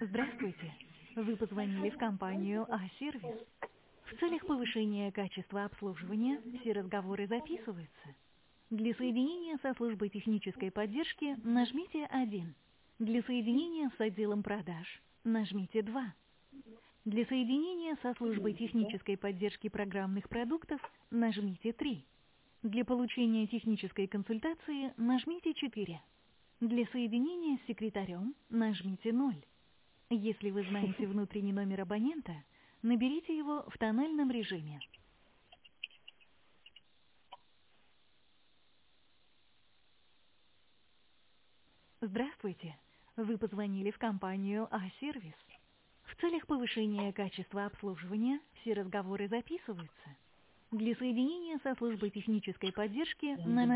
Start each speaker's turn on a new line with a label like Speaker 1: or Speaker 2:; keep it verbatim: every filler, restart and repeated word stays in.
Speaker 1: Здравствуйте. Вы позвонили в компанию А-сервис. В целях повышения качества обслуживания все разговоры записываются. Для соединения со службой технической поддержки нажмите один. Для соединения с отделом продаж нажмите два. Для соединения со службой технической поддержки программных продуктов нажмите три. Для получения технической консультации нажмите четыре. Для соединения с секретарем нажмите ноль. Если вы знаете внутренний номер абонента, наберите его в тональном режиме. Здравствуйте. Вы позвонили в компанию А-сервис. В целях повышения качества обслуживания все разговоры записываются. Для соединения со службой технической поддержки на